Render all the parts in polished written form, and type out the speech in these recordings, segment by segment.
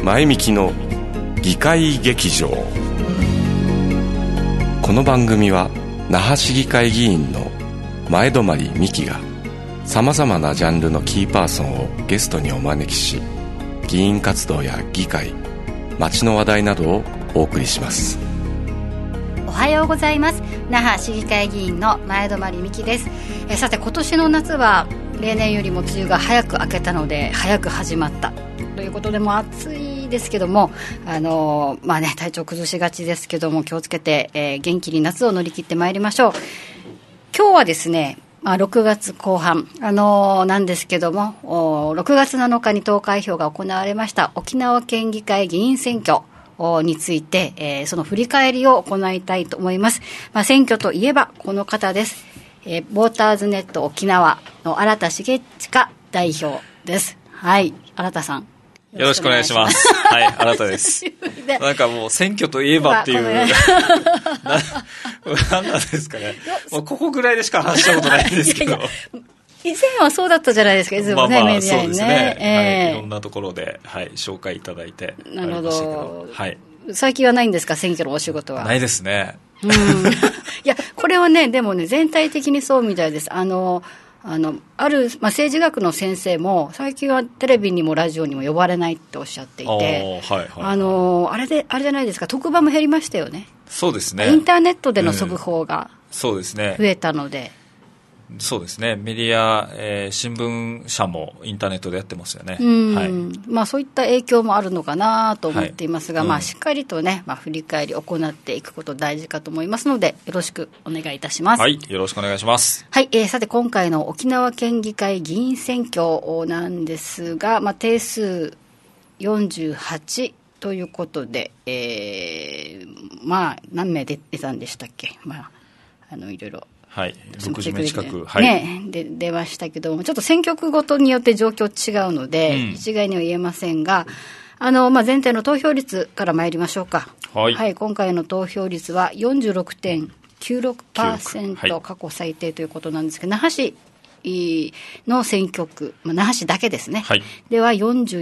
前みきの議会劇場。この番組は那覇市議会議員の前泊美樹がさまざまなジャンルのキーパーソンをゲストにお招きし、議員活動や議会、街の話題などをお送りします。 おはようございます。那覇市議会議員の前泊美樹です。さて、今年の夏は例年よりも梅雨が早く明けたので早く始まったということで、も暑いですけども、体調崩しがちですけども気をつけて、元気に夏を乗り切ってまいりましょう。今日はですね、6月後半、なんですけども、6月7日に投開票が行われました沖縄県議会議員選挙について、その振り返りを行いたいと思います。選挙といえばこの方です。ボーターズネット沖縄の新田茂親代表です。はい、新田さん、 よろしくお願いします。はい、新田です。なんかもう選挙といえばっていう何なんですかね。もうここぐらいでしか話したことないんですけど。 以前はそうだったじゃないですか、いつもね、メディアにね。そうですね。 いろんなところで、紹介いただいて。 なるほど。はい。最近はないんですか、選挙のお仕事は。 ないですね。 いや、これはね、でもね、全体的にそうみたいです。ある、政治学の先生も最近はテレビにもラジオにも呼ばれないっておっしゃっていて、あれじゃないですか、特番も減りましたよね。 そうですね。 インターネットでの速報がそうですね、 増えたので。 そうですね、メディア、新聞社もインターネットでやってますよね。 そういった影響もあるのかなと思っていますが、しっかりとね、振り返りを行っていくこと大事かと思いますので、よろしくお願いいたします。 はい、よろしくお願いします。 はい、さて今回の沖縄県議会議員選挙なんですが、定数48ということで、何名出たんでしたっけ。いろいろ 60名近く、 出ましたけども、ちょっと選挙区ごとによって状況違うので、一概には言えませんが、全体の投票率から参りましょうか。今回の投票率は 46.96%、過去最低ということなんですけど、那覇市の選挙区、那覇市だけですね、では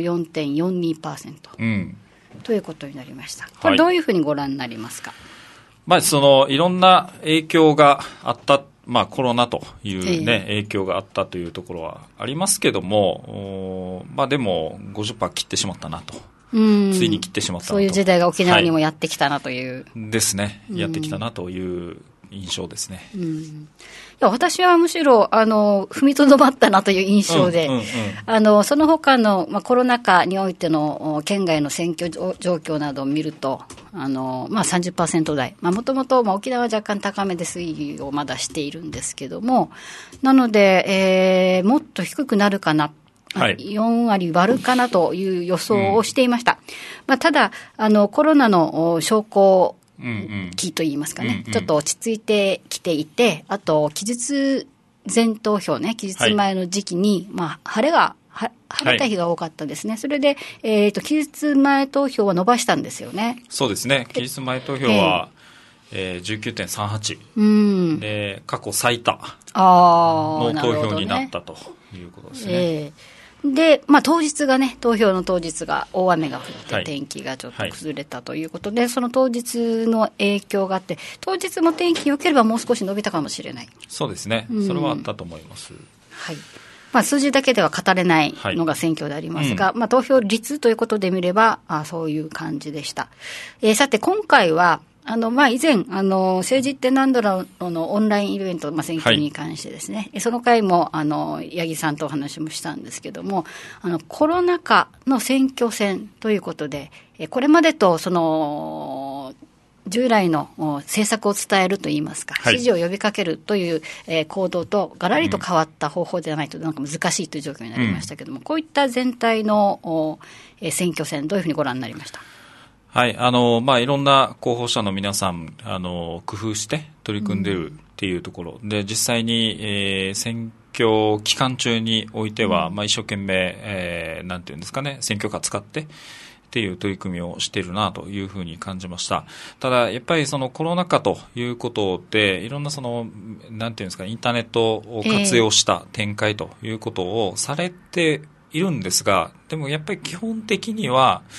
44.42%、ということになりました。これどういうふうにご覧になりますか。 いろんな影響があった、コロナという、影響があったというところはありますけども、でも 50% 切ってしまったなと、ついに切ってしまったなと、 そういう時代が沖縄にもやってきたなという、 ですね、やってきたなという印象ですね。 いや、私はむしろ踏みとどまったなという印象で、その他の、コロナ禍においての県外の選挙状況などを見ると30% 台、もともと沖縄は若干高めで推移をまだしているんですけども、なので、もっと低くなるかな、4割割るかなという予想をしていました。ただコロナの証拠期といいますかね、ちょっと落ち着いてきていて、あと期日前投票ね、期日前の時期に、晴れた日が多かったですね。それで、期日前投票は伸ばしたんですよね。 そうですね、期日前投票は、19.38、で過去最多の投票になったということですね。 で、当日がね、投票の当日が大雨が降って天気がちょっと崩れたということで、その当日の影響があって、当日も天気良ければもう少し伸びたかもしれない。 そうですね、それはあったと思います。 数字だけでは語れないのが選挙でありますが、投票率ということで見ればそういう感じでした。さて今回は以前政治ってなんだろうのオンラインイベント、選挙に関してですね、その回も八木さんとお話もしたんですけども、コロナ禍の選挙戦ということで、これまでとその従来の政策を伝えるといいますか、支持を呼びかけるという行動とガラリと変わった方法ではないとなんか難しいという状況になりましたけども、こういった全体の選挙戦どういうふうにご覧になりました。 いろんな候補者の皆さん工夫して取り組んでいるっていうところで、実際に、選挙期間中においては、一生懸命、なんていうんですかね、選挙カー使ってっていう取り組みをしているなというふうに感じました。ただやっぱりそのコロナ禍ということで、いろんなそのなんていうんですか、インターネットを活用した展開ということをされているんですが、でもやっぱり基本的には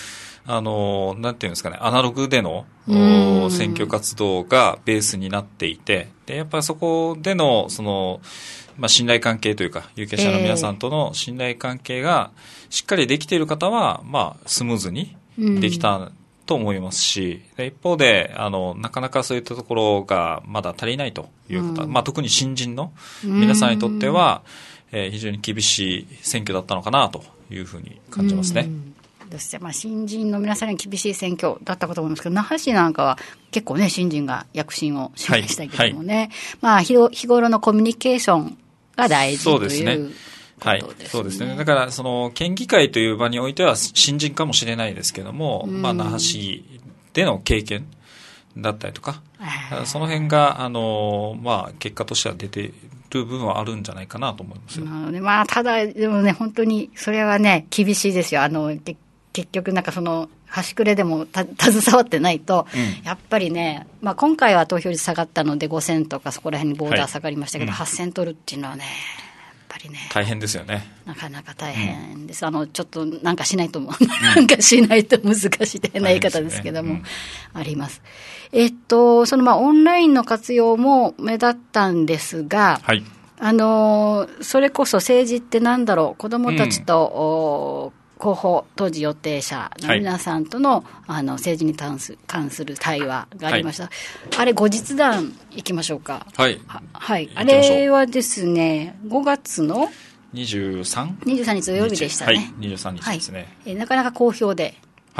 なんていうんですかね、アナログでの選挙活動がベースになっていて、で、やっぱりそこでの、信頼関係というか、有権者の皆さんとの信頼関係がしっかりできている方は、スムーズにできたと思いますし、で一方で、なかなかそういったところがまだ足りないという方、特に新人の皆さんにとっては、非常に厳しい選挙だったのかなというふうに感じますね。 新人の皆さんに厳しい選挙だったかと思いますけど、那覇市なんかは結構ね、新人が躍進をしましたけどもね、日頃のコミュニケーションが大事ということですね。 そうですね。だから、県議会という場においては新人かもしれないですけども、那覇市での経験だったりとか、その辺が、結果としては出ている部分はあるんじゃないかなと思いますよ。 ただ、でもね、本当に、それはね、厳しいですよ。結局端くれでも携わってないと、やっぱりね、今回は投票率下がったので5000とかそこら辺にボーダー下がりましたけど、8000取るっていうのはね、やっぱりね、 大変ですよね。 なかなか大変です。ちょっとなんかしないとなんかしないと難しい変な言い方ですけども、あります。オンラインの活用も目立ったんですが、それこそ政治ってなんだろう、子どもたちと、候補当時予定者の皆さんとの、政治に関する対話がありました。あれ後日談いきましょうか。あれはですね、5月の23日土曜日でしたね。 23日ですね。 なかなか好評で。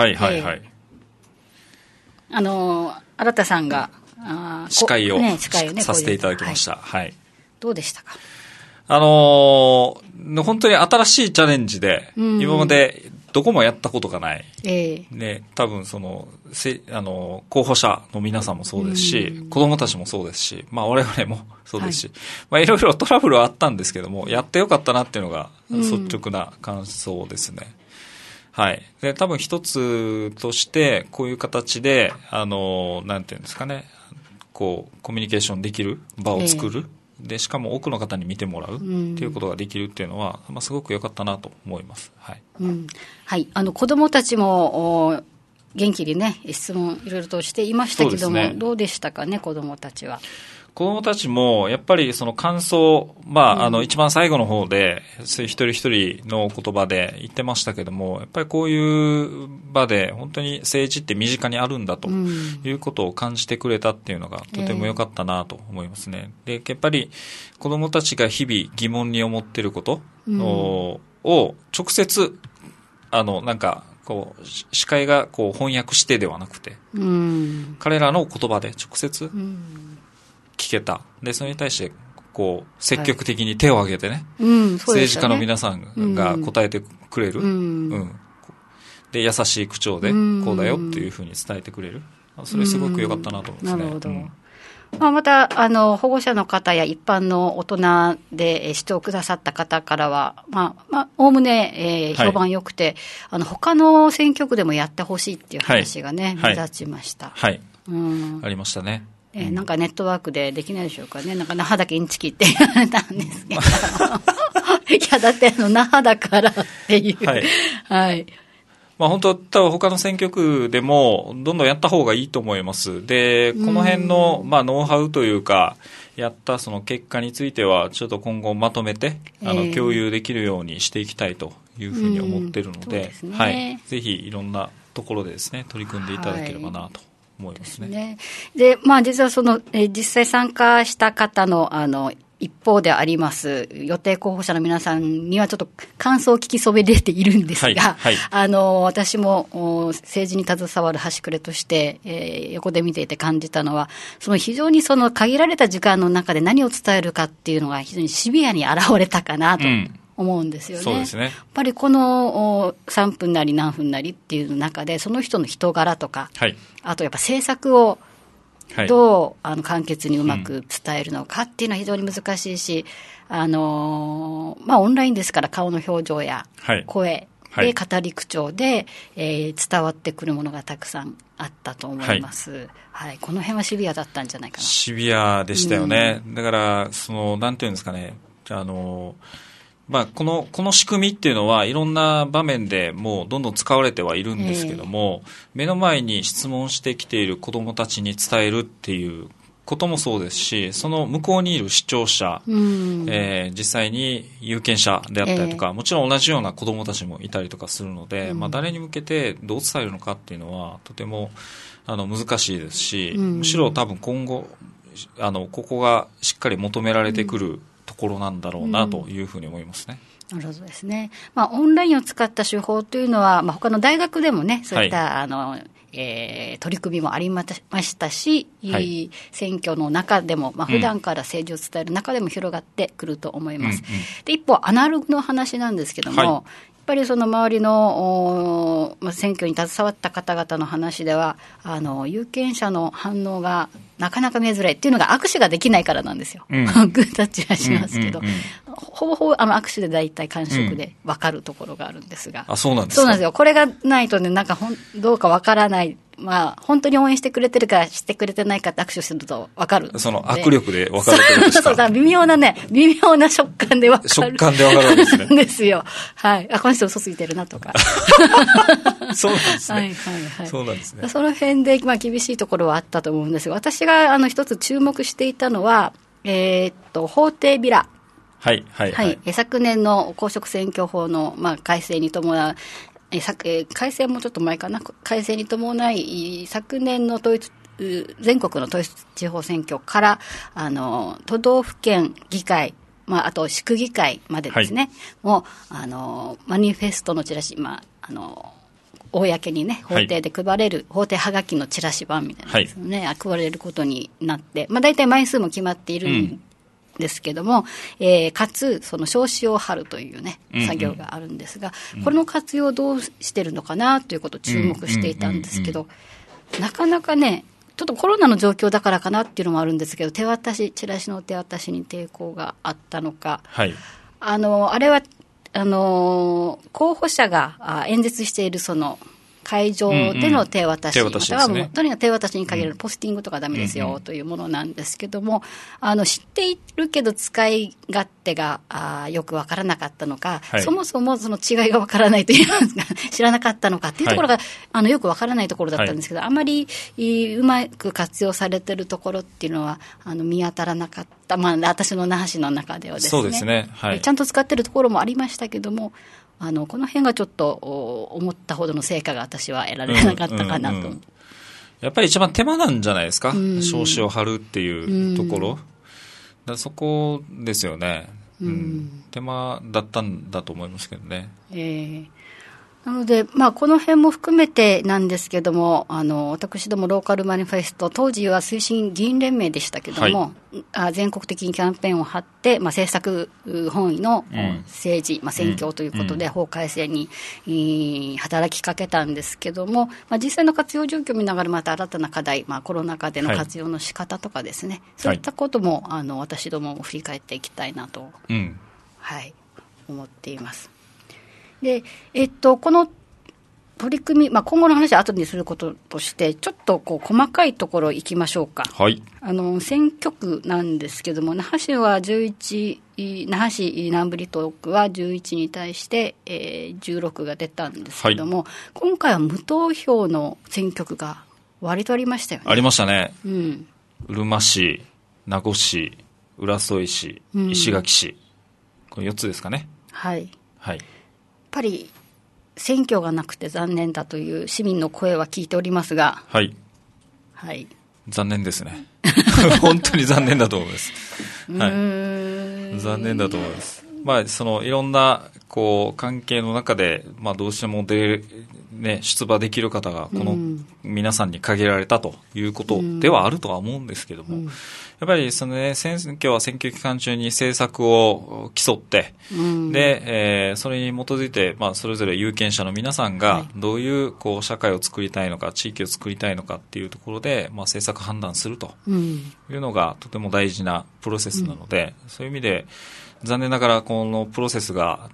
新田さんが司会をさせていただきました。 どうでしたか？ 本当に新しいチャレンジで、今までどこもやったことがない。多分候補者の皆さんもそうですし、子供たちもそうですし、我々もそうですし、いろいろトラブルはあったんですけども、やってよかったなっていうのが率直な感想ですね。で、多分一つとして、こういう形で、なんていうんですかね、コミュニケーションできる場を作る。でしかも多くの方に見てもらうっていうことができるっていうのは、すごく良かったなと思います。 子どもたちも元気にね質問いろいろとしていましたけども、どうでしたかね、子どもたちは。 子どもたちもやっぱりその感想、一番最後の方で一人一人の言葉で言ってましたけども、やっぱりこういう場で本当に政治って身近にあるんだということを感じてくれたっていうのがとても良かったなと思いますね。で、やっぱり子どもたちが日々疑問に思っていることを直接司会が翻訳してではなくて、彼らの言葉で直接聞けた。で、それに対して積極的に手を挙げてね、政治家の皆さんが答えてくれる、で優しい口調でこうだよっていうふうに伝えてくれる、それすごく良かったなと思いますね。 なるほど。また保護者の方や一般の大人で視聴くださった方からはおおむね評判良くて、他の選挙区でもやってほしいっていう話がね、目立ちました。ありましたね。 なんかネットワークでできないでしょうかね。那覇だけインチキって言われたんですけどいやだって那覇だからっていう本当多分他の選挙区でもどんどんやった方がいいと思います。で、この辺のノウハウというかやったその結果についてはちょっと今後まとめて共有できるようにしていきたいというふうに思っているので、ぜひいろんなところでですね取り組んでいただければなと思いますね。 で、実は実際参加した方の一方であります予定候補者の皆さんにはちょっと感想を聞きそびれているんですが、私も政治に携わる端くれとして、横で見ていて感じたのは、非常に限られた時間の中で何を伝えるかっていうのが非常にシビアに現れたかなと思うんですよね。 そうですね。やっぱりこの3分なり何分なりっていう中でその人の人柄とか、あとやっぱ政策をどう簡潔にうまく伝えるのかっていうのは非常に難しいし、オンラインですから顔の表情や声で語り口調で、伝わってくるものがたくさんあったと思います。この辺はシビアだったんじゃないかな。 シビアでしたよね。だからなんていうんですかね、 この仕組みっていうのはいろんな場面でもうどんどん使われてはいるんですけども、目の前に質問してきている子どもたちに伝えるっていうこともそうですし、その向こうにいる視聴者、実際に有権者であったりとか、もちろん同じような子どもたちもいたりとかするので、誰に向けてどう伝えるのかっていうのはとても難しいですし、むしろ多分今後ここがしっかり求められてくるところなんだろうなというふうに思いますね。 なるほどですね。オンラインを使った手法というのは、他の大学でもね、そういった、取り組みもありましたし、選挙の中でも、普段から政治を伝える中でも広がってくると思います。で、一方、アナログの話なんですけども、やっぱりその周りの選挙に携わった方々の話では、有権者の反応がなかなか見えづらいっていうのが握手ができないからなんですよ。グータッチはしますけど、ほぼほぼ握手で大体感触で分かるところがあるんですが、 そうなんですか。 そうなんですよ。これがないとね、どうか分からない。本当に応援してくれてるかしてくれてないかって握手すると分かる。 その握力で分かるということですか。 微妙な食感で分かる。 食感で分かるんですね。 ですよ。はい。この人嘘ついてるなとか。 そうなんですね。そうなんですね。 その辺で、厳しいところはあったと思うんですが、私が一つ注目していたのは、法廷ビラ。昨年の公職選挙法の、改正に伴う、改正もちょっと前かな、改正に伴い、昨年の全国の統一地方選挙から、都道府県議会、あと市区議会までですね、もう、マニフェストのチラシ、公にね、法廷で配れる、法廷はがきのチラシ版みたいなですね、配られることになって、大体枚数も決まっているんですけども、かつその証紙を貼るというね作業があるんですが、これの活用をどうしてるのかなということを注目していたんですけど、なかなかね、ちょっとコロナの状況だからかなっていうのもあるんですけど、チラシの手渡しに抵抗があったのか、あれは候補者が演説しているその会場での手渡し、またはもうとにかく手渡しに限るポスティングとかダメですよというものなんですけども、知っているけど使い勝手がよくわからなかったのか、そもそもその違いがわからないといいますか知らなかったのかっていうところが、よくわからないところだったんですけど、あまりうまく活用されているところっていうのは見当たらなかった、私の那覇市の中ではですね、 そうですね、 ちゃんと使っているところもありましたけども、この辺がちょっと思ったほどの成果が私は得られなかったかなと。 やっぱり一番手間なんじゃないですか、証紙を貼るっていうところ、そこですよね、手間だったんだと思いますけどね。 なので、この辺も含めてなんですけども、私どもローカルマニフェスト、当時は推進議員連盟でしたけども、全国的にキャンペーンを張って、政策本位の政治、選挙ということで、法改正に働きかけたんですけども、実際の活用状況を見ながら、また新たな課題、コロナ禍での活用の仕方とかですね、そういったことも私どもも振り返っていきたいなと、思っています。で、この取り組み、今後の話は後にすることとして、ちょっと細かいところ行きましょうか。選挙区なんですけども、那覇市は11、那覇市南部離島区は11に対して、16が出たんですけども、今回は無投票の選挙区が割とありましたよね。 ありましたね。うるま市、名護市、浦添市、石垣市、この4つですかね。やっぱり選挙がなくて残念だという市民の声は聞いておりますが、残念ですね。本当に残念だと思います。残念だと思います。いろんな関係の中で、どうしても出馬できる方がこの皆さんに限られたということではあるとは思うんですけども、やっぱり選挙は選挙期間中に政策を競って、で、それに基づいて、それぞれ有権者の皆さんがどういう社会を作りたいのか、地域を作りたいのかっていうところで、政策判断するというのがとても大事なプロセスなので、そういう意味で残念ながらこのプロセスが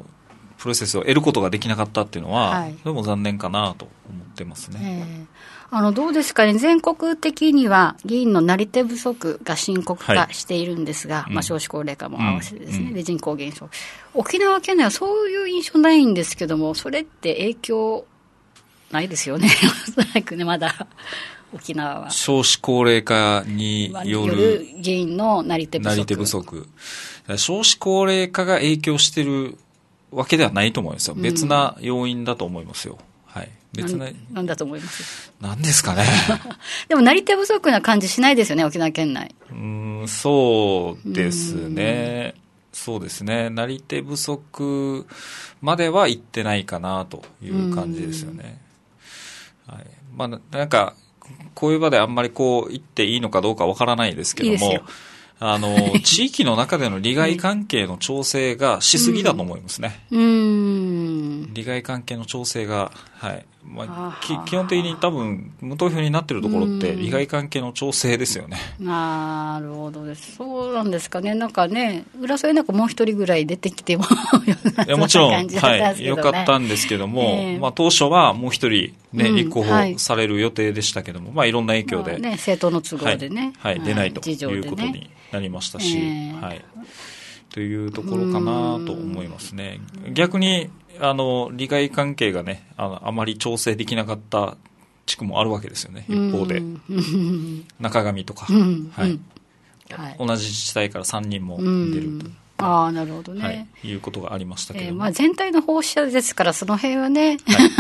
プロセスを得ることができなかったっていうのは、それも残念かなと思ってますね。 どうですかね、全国的には議員のなり手不足が深刻化しているんですが、少子高齢化も合わせてですね、で人口減少、沖縄県内はそういう印象ないんですけども、それって影響ないですよねおそらくね、まだ沖縄は少子高齢化による議員のなり手不足。少子高齢化が影響しているわけではないと思いますよ。別な要因だと思いますよ。はい。別な。 なんだと思います？ なんですかね。 でもなり手不足な感じしないですよね、沖縄県内。 そうですね。そうですね。なり手不足までは行ってないかなという感じですよね。はい。まあ、なんか、こういう場であんまりこう言っていいのかどうかわからないですけども、 いい地域の中での利害関係の調整がしすぎだと思いますね。利害関係の調整が、はい。基本的に多分、無投票になっているところって、利害関係の調整ですよね。 なるほどです。そうなんですかね。なんかね、浦添なんかもう一人ぐらい出てきてもいやもちろん、はい、よかったんですけども、当初はもう一人、ね、立候補される予定でしたけども、いろんな影響で、 政党の都合でね、 はい、出ないということになりましたし、はい。というところかなと思いますね。逆に、利害関係がね、あまり調整できなかった地区もあるわけですよね。一方で。中上とか、はい。同じ自治体から3人も出ると。 なるほどね。 はい。いうことがありましたけど。 全体の候補者ですから、その辺はね、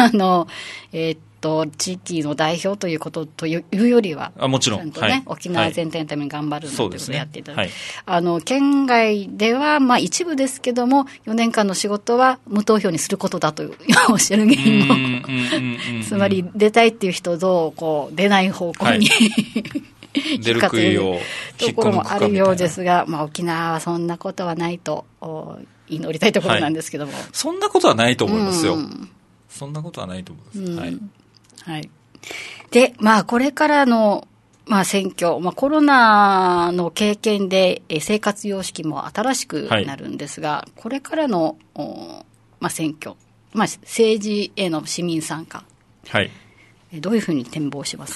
地域の代表ということというよりは、 もちろん、 ちゃんとね、沖縄全体のために頑張るんだということをやっていただいて、県外では、一部ですけども、4年間の仕事は無投票にすることだとおっしゃる議員も、つまり出たいっていう人を出ない方向に出る杭をところもあるようですが、沖縄はそんなことはないと祈りたいところなんですけども、 そんなことはないと思いますよ。そんなことはないと思います。はい。 はい。で、これからの、選挙、コロナの経験で生活様式も新しくなるんですが、これからの、選挙、政治への市民参加、 はい。 どういうふうに展望します？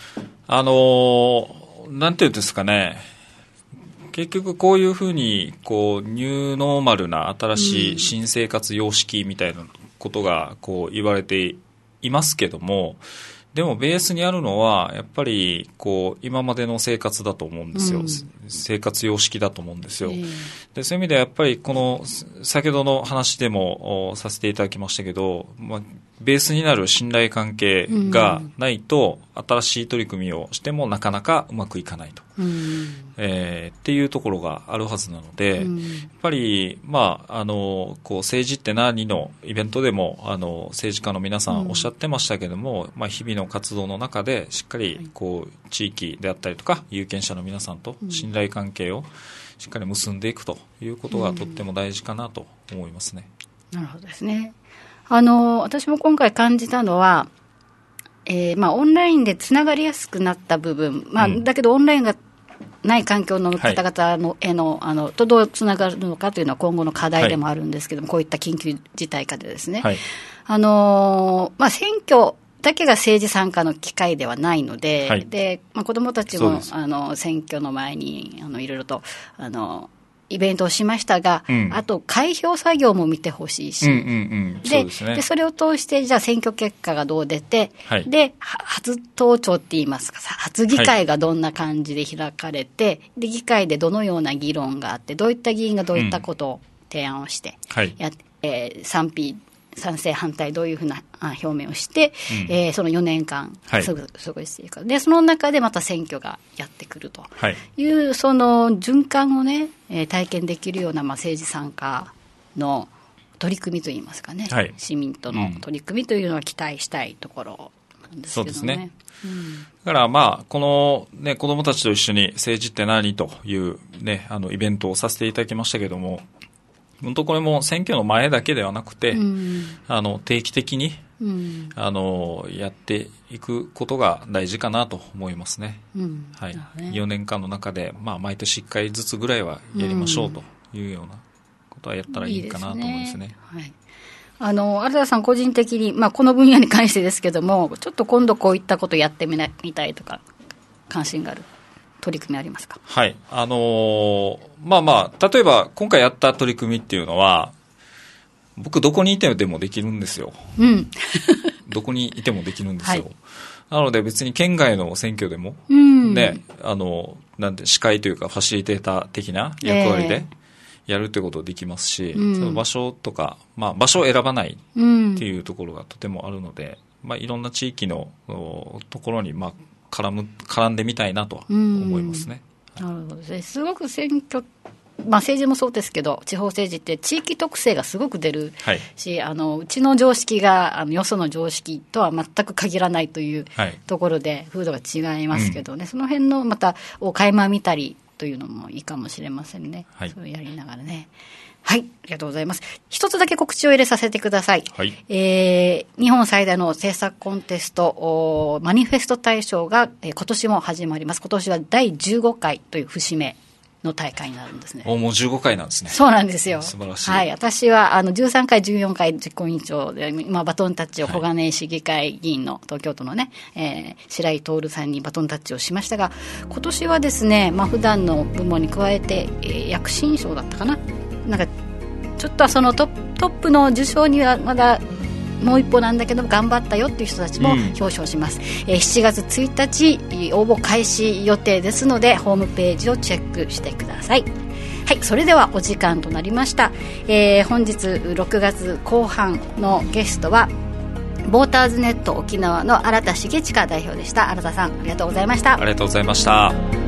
なんていうんですかね。結局こういうふうに、ニューノーマルな新しい新生活様式みたいなことが、言われていますけども、でもベースにあるのはやっぱり今までの生活だと思うんですよ、生活様式だと思うんですよ、でそういう意味ではやっぱりこの先ほどの話でもさせていただきましたけど、ベースになる信頼関係がないと新しい取り組みをしてもなかなかうまくいかないと、っていうところがあるはずなので、やっぱり政治って何のイベントでも政治家の皆さんおっしゃってましたけども、日々の活動の中でしっかり地域であったりとか有権者の皆さんと信頼関係をしっかり結んでいくということがとっても大事かなと思いますね。 なるほどですね。私も今回感じたのは、オンラインでつながりやすくなった部分、だけどオンラインがない環境の方々のへの、とどうつながるのかというのは今後の課題でもあるんですけども、こういった緊急事態下でですね、選挙だけが政治参加の機会ではないので、で子どもたちも選挙の前にいろいろとイベントをしましたが、あと開票作業も見てほしいし、でそれを通してじゃあ選挙結果がどう出て、で初登庁って言いますか、初議会がどんな感じで開かれて、で議会でどのような議論があって、どういった議員がどういったことを提案をして、賛否賛成反対どういうふうな表明をして、その4年間過ごしていく、でその中でまた選挙がやってくるという、その循環をね、体験できるような、政治参加の取り組みといいますかね、市民との取り組みというのは期待したいところなんですけどね。 そうですね。だからこのね、子どもたちと一緒に政治って何というね、イベントをさせていただきましたけども、本当これも選挙の前だけではなくて、定期的に、やっていくことが大事かなと思いますね。4年間の中で、毎年1回ずつぐらいはやりましょうというようなことはやったらいいかなと思いますね。 新田さん個人的に、この分野に関してですけども、ちょっと今度こういったことやってみたいとか関心がある取り組みありますか？ はい。例えば今回やった取り組みっていうのは、僕どこにいてもできるんですよ。 うん。 どこにいてもできるんですよ。 はい、 なので別に県外の選挙でも、ね、なんて司会というかファシリテーター的な役割でやるってことできますし、その場所とか、場所を選ばないっていうところがとてもあるので、いろんな地域のところに絡んでみたいなとは思いますね。 なるほどですね。すごく選挙、政治もそうですけど、地方政治って地域特性がすごく出るし、はい、うちの常識がよその常識とは全く限らないというところで風土が違いますけどね、その辺のまたを垣間見たりというのもいいかもしれませんね。はい、そうやりながらね。はい、ありがとうございます。一つだけ告知を入れさせてください。はい、日本最大の政策コンテストマニフェスト大賞が、今年も始まります。今年は第15回という節目の大会になるんですね。 もう15回なんですね。 そうなんですよ。 素晴らしい。 はい、私は13回14回実行委員長で、バトンタッチを小金井市議会議員の東京都のね、白井徹さんにバトンタッチをしましたが、今年はですね、普段の部門に加えて、躍進賞だったかな、なんかちょっとそのトップの受賞にはまだもう一歩なんだけど頑張ったよっていう人たちも表彰します。7月1日応募開始予定ですので、ホームページをチェックしてください。はい、それではお時間となりました。本日6月後半のゲストはボーターズネット沖縄の新田茂親代表でした。新田さん、ありがとうございました。 ありがとうございました。